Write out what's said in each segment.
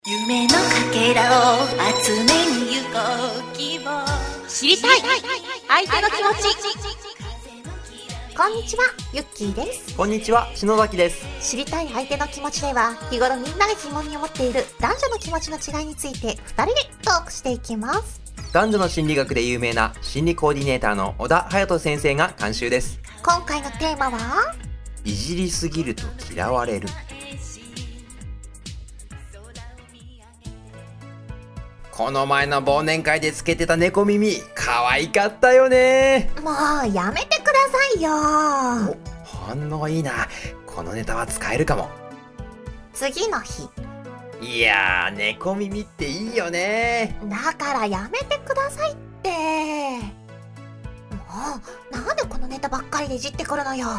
夢のかけらを集めに行こう希望知りたい相手の気持ち。 こんにちは、ゆっきーです。 こんにちは、篠崎です。 知りたい相手の気持ちでは、日頃みんなが疑問に思っている男女の気持ちの違いについて2人でトークしていきます。 男女の心理学で有名な心理コーディネーターの小田隼人先生が監修です。 今回のテーマは、 いじりすぎると嫌われる。この前の忘年会でつけてた猫耳、可愛かったよね。 もうやめてくださいよ。 反応いいな。このネタは使えるかも。 次の日。 いやー、猫耳っていいよね。 だからやめてくださいって。もうなんでこのネタばっかりでいじってくるのよ。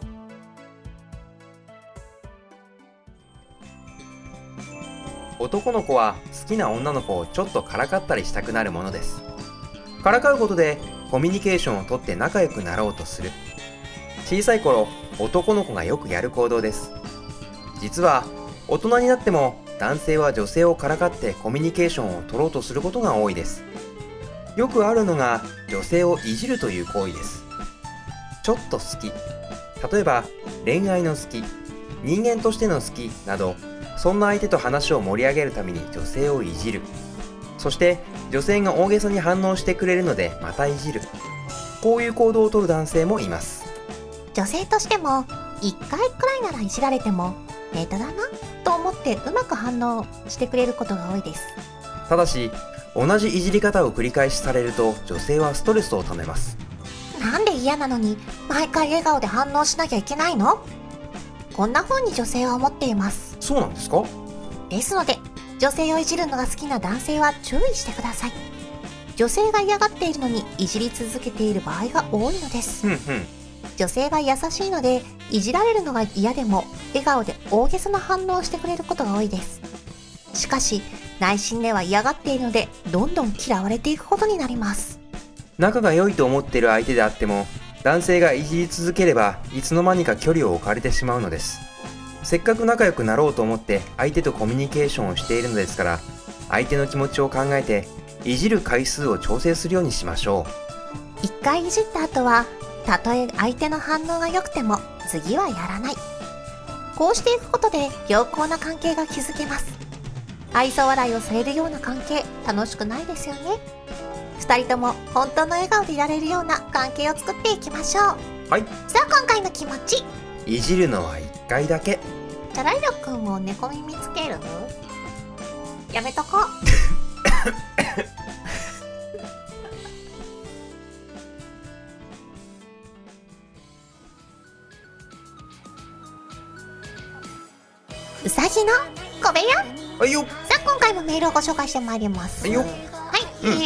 男の子は好きな女の子をちょっとからかったりしたくなるものです。からかうことでコミュニケーションをとって仲良くなろうとする。小さい頃、男の子がよくやる行動です。実は大人になっても男性は女性をからかってコミュニケーションを取ろうとすることが多いです。よくあるのが女性をいじるという行為です。ちょっと好き、例えば恋愛の好き、人間としての好きなど、そんな相手と話を盛り上げるために女性をいじる。そして女性が大げさに反応してくれるのでまたいじる。こういう行動をとる男性もいます。 女性としても1回くらいならいじられてもネタだなと思ってうまく反応してくれることが多いです。 ただし同じいじり方を繰り返しされると女性はストレスをためます。 なんで嫌なのに毎回笑顔で反応しなきゃいけないの？こんな風に女性は思っています。 そうなんですか？ ですので女性をいじるのが好きな男性は注意してください。女性が嫌がっているのにいじり続けている場合が多いのです。女性は優しいのでいじられるのが嫌でも笑顔で大げさな反応をしてくれることが多いです。しかし内心では嫌がっているのでどんどん嫌われていくことになります。 仲が良いと思っている相手であっても男性がいじり続ければいつの間にか距離を置かれてしまうのです。せっかく仲良くなろうと思って相手とコミュニケーションをしているのですから、相手の気持ちを考えていじる回数を調整するようにしましょう。 一回いじった後はたとえ相手の反応が良くても次はやらない。こうしていくことで良好な関係が築けます。愛想笑いをされるような関係、楽しくないですよね。二人とも本当の笑顔でいられるような関係を作っていきましょう。 はい。 さあ今回の気持ち、 いじるのは1回だけ。 チャライロくんを猫耳つける？やめとこうさぎの小部屋。 はいよ。 さあ今回もメールをご紹介してまいります。 はいよ。 はい、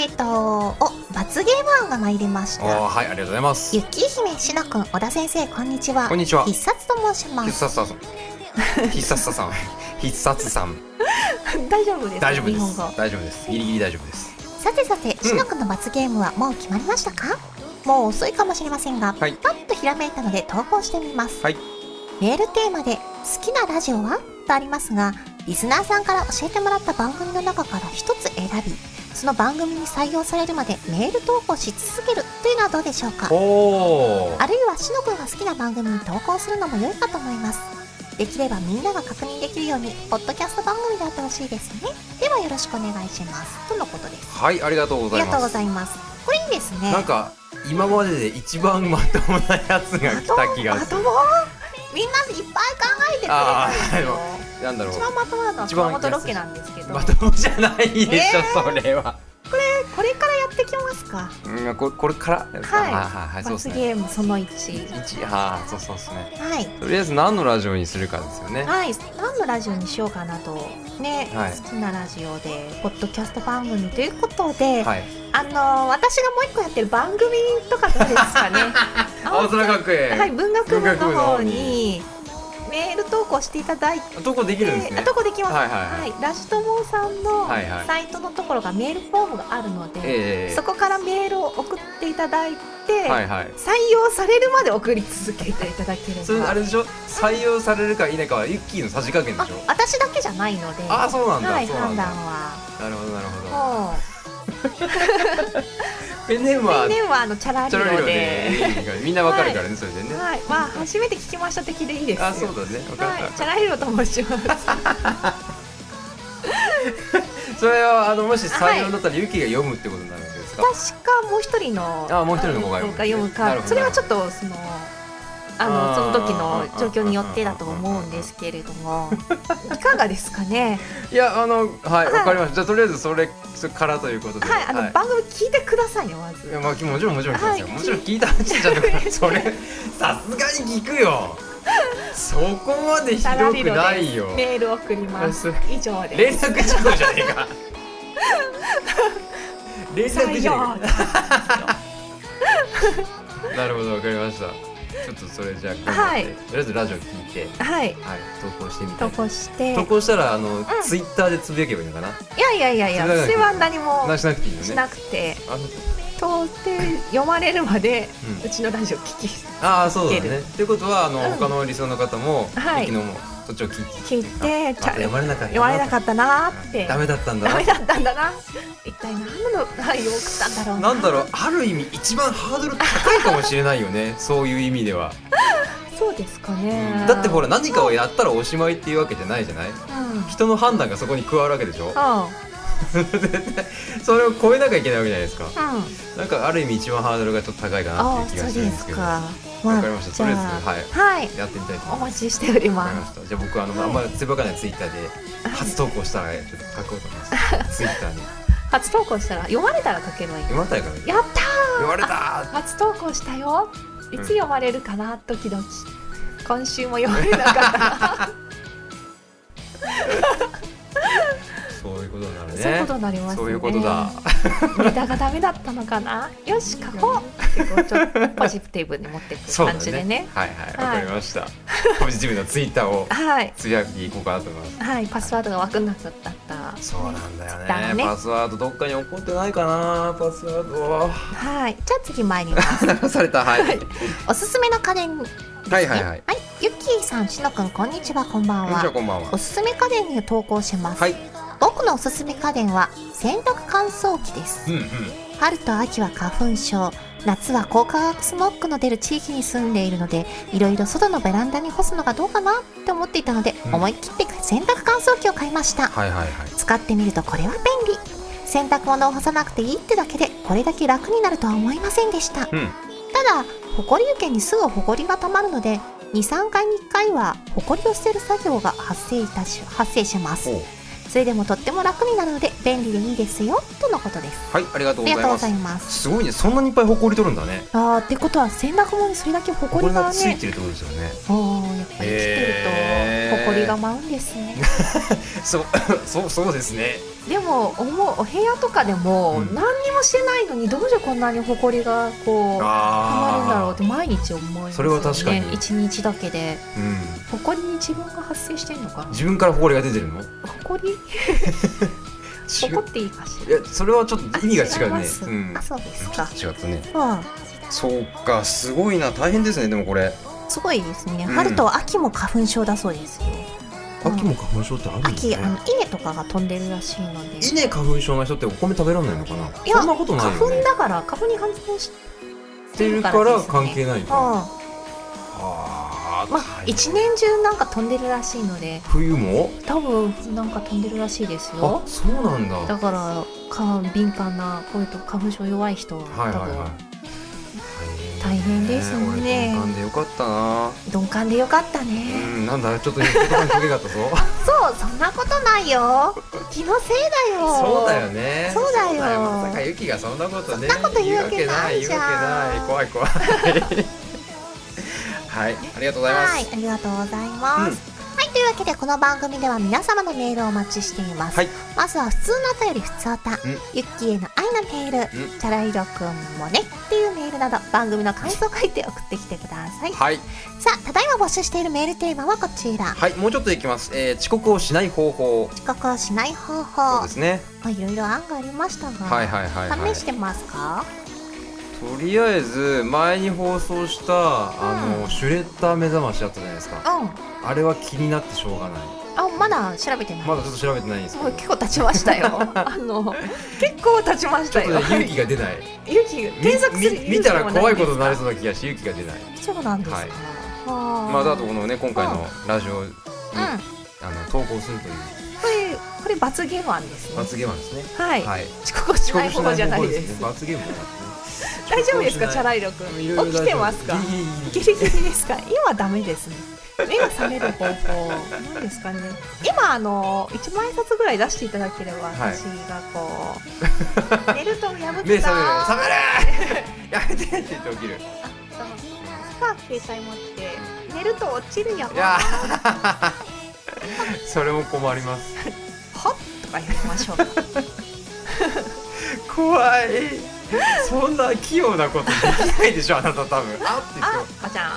罰ゲーム案が参りました。 はい、ありがとうございます。 ゆきひめしのくん、小田先生、こんにちは。 こんにちは。 必殺と申します。 必殺さん。必殺さん。必殺さん。 大丈夫です。 大丈夫です。 日本語。 大丈夫です。ギリギリ大丈夫です。 さてさて、しのくんの罰ゲームはもう決まりましたか？もう遅いかもしれませんが、 はい、 パッとひらめいたので投稿してみます。 はい。 メールテーマで好きなラジオはとありますが、リスナーさんから教えてもらった番組の中から一つ選び、その番組に採用されるまでメール投稿し続けるというのはどうでしょうか？あるいはしのくんが好きな番組に投稿するのも良いかと思います。できればみんなが確認できるようにポッドキャスト番組であってほしいですね。ではよろしくお願いしますとのことです。 はい、ありがとうございます。 ありがとうございます。これいいですね。 なんか今までで一番まともなやつが来た気がする。 まとも？みんないっぱい考えてくれてるんですよ。 なんだろう。 一番まともなのは熊本ロケなんですけど。 まともじゃないでしょ、それは。 これからやってきますか？ これから。 はい。 そうですね。 罰ゲームその1。 そうですね。 はい。 とりあえず何のラジオにするかですよね。 はい。何のラジオにしようかなとね、好きなラジオでポッドキャスト番組ということで、 はい。 私がもう一個やってる番組とかどうですかね。 青空学園。 はい、文学部の方に。 メール投稿していただいて、 投稿できるんですね。 投稿できます。 はいはいはいラジ友さんのはいはいサイトのところがメールフォームがあるので、そこからメールを送っていただいて、 はいはい。 採用されるまで送り続けていただければ。 それあれでしょ、採用されるか否かはユッキーのさじ加減でしょ。 私だけじゃないので。 あ、そうなんだ。 はい、 そうなんだ。 判断は。 なるほどなるほど。 もペンネームはチャラリロでみんなわかるからね、それでね。 はい、まあ初めて聞きました的でいいですよ。 あ、そうだね。わかっはい、チャラリロと申します。 た。それはもし採用だったらユッキーが読むってことになるわけですか。 確かもう一人のもう一人の子が読むか、それはちょっとその時の状況によってだと思うんですけれども、いかがですかね。 いやはい、わかりました。じゃあとりあえずそれからということで。 はい、番組聞いてくださいよ、まず。 いや、まあもちろん聞きますよ。 はいもちろん聞いた話じゃなくて、それさすがに聞くよ。そこまでひどくないよ。 メール送ります。以上です。 連絡事項じゃねえか。連絡事項。なるほど、わかりました。ちょっとそれじゃあ、 はい、 とりあえずラジオ聞いて、 はい、 投稿してみたい。 投稿したらツイッターでつぶやけばいいのかな。 いや、それは何もしなくていいのね。 しなくて、到底読まれるまでうちのラジオ聞き。 そうだね。っていうことは他のリスナーの方も駅のそっちを聞いて、読まれなかったなって、ダメだったんだな、一体何の内容を送ったんだろうな。なんだろう、ある意味一番ハードル高いかもしれないよね。そういう意味では。そうですかね。だってほら、何かをやったらおしまいっていうわけじゃないじゃない。人の判断がそこに加わるわけでしょ。絶対それを超えなきゃいけないわけじゃないですか。なんかある意味一番ハードルがちょっと高いかなっていう気がしてるんですけど。わかりました。とりあえずやってみたいと思います。 お待ちしております。 じゃあ僕あんまりつぶやかないツイッターで初投稿したらちょっと書こうと思います。ツイッターに初投稿したら読まれたら書けばいい。 読まれたら書けばいい。やったー。読まれたー。初投稿したよ。いつ読まれるかな、ドキドキ。今週も読まれなかった。そういうことになるね。そういうことになりますね。そういうことだ。ネタがダメだったのかな。よし書こう。ちょっとポジティブに持っていく感じでね。はいはい、わかりました。ポジティブなツイッターをつぶやきいこうかなと思います。はい、パスワードが分かんなかった。そうなんだよね。パスワードどっかに起こってないかな。パスワード。はい。じゃあ次参ります。流された。はい。おすすめの家電。はいはいはい。ゆっきーさん、しのくん、こんにちは、こんばんは。こんにちは、こんばんは。おすすめ家電に投稿します。はい。僕のおすすめ家電は洗濯乾燥機です。春と秋は花粉症、夏は高化学スモッグの出る地域に住んでいるので、いろいろ外のベランダに干すのがどうかなって思っていたので、思い切って洗濯乾燥機を買いました。使ってみるとこれは便利。洗濯物を干さなくていいってだけでこれだけ楽になるとは思いませんでした。ただほこり受けにすぐほこりがたまるので、 2,3 回に1回はほこりを捨てる作業が発生します。それでもとっても楽になるので便利でいいですよとのことです。はい、ありがとうございます。すごいね、そんなにいっぱいほこり取るんだね。ってことは洗濯物にそれだけほこりがねついてるってことですよね。やっぱり生きてるとほこりが舞うんですね。そうですね。でもお部屋とかでも何にもしてないのにどうしてこんなにほこりがこうたまるんだろうって毎日思いますよね。それは確かに1日だけでほこりに自分が発生してんのかな。自分からほこりが出てるの？ほこりほこっていいかしら。いや、それはちょっと意味が違うね。あ、そうですか。違ったね。そうか、すごいな、大変ですね。でもこれすごいですね。春と秋も花粉症だそうですよ。秋も花粉症ってあるんですね。秋、稲とかが飛んでるらしいので。稲花粉症の人ってお米食べられないのかな。いや、そんなことないよね。花粉だから、花粉に反応してるから関係ないんだ。まあ一年中なんか飛んでるらしいので。冬も？多分なんか飛んでるらしいですよ。あ、そうなんだ。だから敏感なこういうと花粉症弱い人は多分大変ですね。鈍感でよかったな。鈍感でよかったね。なんだ、ちょっと言葉にかけかったぞ。そう、そんなことないよ。気のせいだよ。そうだよね。そうだよ。まさかゆきがそんなことね。そんなこと言うわけないじゃん。怖い怖い。はい、ありがとうございます。はい、ありがとうございます。はい、といいうわけでこの番組では皆様のメールをお待ちしています、 はい。 まずは普通のお便りふつおた、ゆっきーへの愛のメール、チャライロくんもねっていうメールなど番組の感想を書いて送ってきてください。 はい。 さあ、ただいま募集しているメールテーマはこちら。 はい、もうちょっといきます。遅刻をしない方法。 遅刻をしない方そう法。 ですね。 まあいろいろ案がありましたが、 はいはいはいはい。 試してますか？ とりあえず前に放送したシュレッダー目覚ましあったじゃないですか。あれは気になってしょうがない。 まだ調べてない。 まだちょっと調べてないんですけど。 もう結構経ちましたよ。結構経ちましたよ。 ちょっとね、勇気が出ない。 勇気が検索する勇気見たら怖いことになりそうな気がして勇気が出ない。 そうなんですか。 まああとこのね今回のラジオに投稿するという。 これ罰ゲーム案ですね。 罰ゲーム案ですね。 はい。遅刻をしない方法じゃないです。 罰ゲームじゃなくて。 大丈夫ですか、チャライロくん。起きてますか？ギリギリですか？今ダメですね。目が覚める方法なんですかね。今1万円札ぐらい出していただければ、私がこう寝ると破って目覚めるやめてって言って起きる。 携帯持って寝ると落ちるよ。 いやそれも困ります。 はっとか言いましょう。 怖い。そんな器用なことできないでしょ、あなた多分。あって言って。 ばちゃ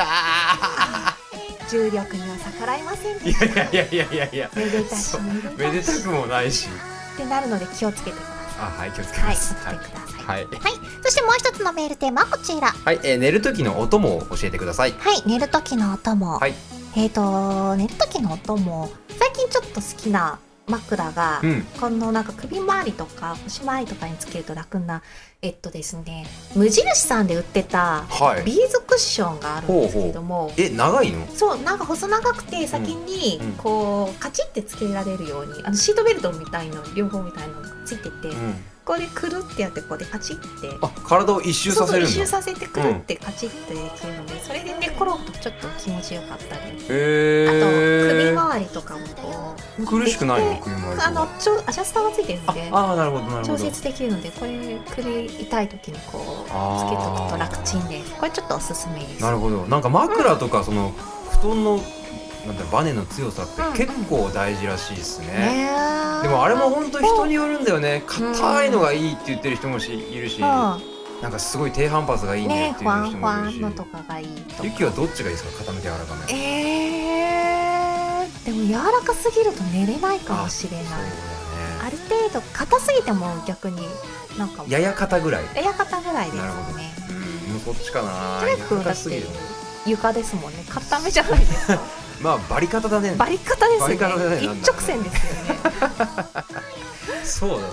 ん。重力には逆らえませんでした。いや。 めでたしめでたくもないし。 ってなるので気をつけてください。 はい、気をつけます。 はい、起きてください。 はい。 そしてもう一つのメールテーマはこちら。 はい、寝る時のお供を教えてください。 はい、寝る時のお供。 はい。 寝る時のお供。最近ちょっと好きな枕が、このなんか首周りとか腰周りとかにつけると楽なですね、無印さんで売ってたビーズクッションがあるんですけども、 長いの？ そう、なんか細長くて先にこうカチッてつけられるようにシートベルトみたいな両方みたいなのがついてて、これくるってやってここでカチッて体を一周させるんだ。 一周させてくるってカチッてできるので、それで寝転ぶとちょっと気持ちよかったり、あと首周りとかもこう苦しくないの？首周りアジャスターがついてるんで、 なるほど調節できるので、これ首痛い時にこうつけとくと楽ちんです。これちょっとおすすめです。 なるほど。なんか枕とかその布団のバネの強さって結構大事らしいですね。でもあれも本当人によるんだよね。硬いのがいいって言ってる人もいるし、なんかすごい低反発がいいねっていう人もいるし。 のとかがいいと。 ユキはどっちがいいですか？硬めで柔らかめ。 でも柔らかすぎると寝れないかもしれない。ある程度硬すぎても逆になんかやや硬ぐらい。 やや硬ぐらいですね。 もうそっちかな。 トレックだって床ですもんね。硬めじゃないですか。 まあバリ方だね。 バリ方ですね。一直線ですよね。 そうだった。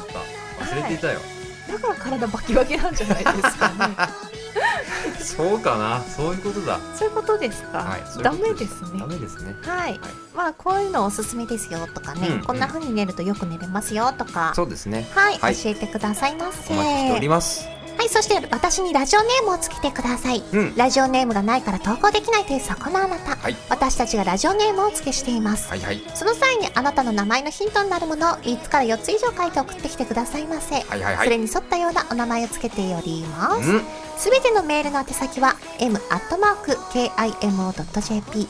忘れていたよ。 だから体バキバキなんじゃないですかね。 そうかな。そういうことだ。 そういうことですか。ダメですね。 ダメですね。 はい。まあこういうのおすすめですよとかね。こんな風に寝るとよく寝れますよとか。 そうですね。 はい。教えてくださいませ。 お待ちしております。 はい、そして私にラジオネームをつけてください。ラジオネームがないから投稿できないというそこのあなた。私たちがラジオネームをお付けしています。その際にあなたの名前のヒントになるものを5つから4つ以上書いて送ってきてくださいませ。それに沿ったようなお名前をつけております。すべてのメールの宛先は m@kimo.jp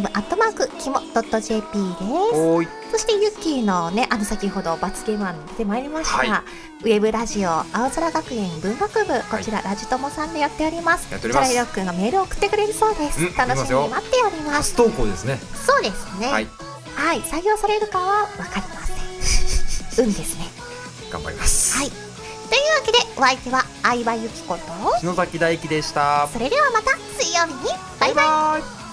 m@kimo.jp です。そしてユッキーのね、先ほど罰ゲーム案で参りました、ウェブラジオ青空学園文学部、こちらラジトモさんでやっております。チャライロくんがメールを送ってくれるそうです。楽しみに待っております。 初投稿ですね。 そうですね。はい、採用されるかは分かりません。運ですね。 頑張ります。 はい。というわけでお相手は相葉由紀子と篠崎大輝でした。 それではまた水曜日にバイバイ。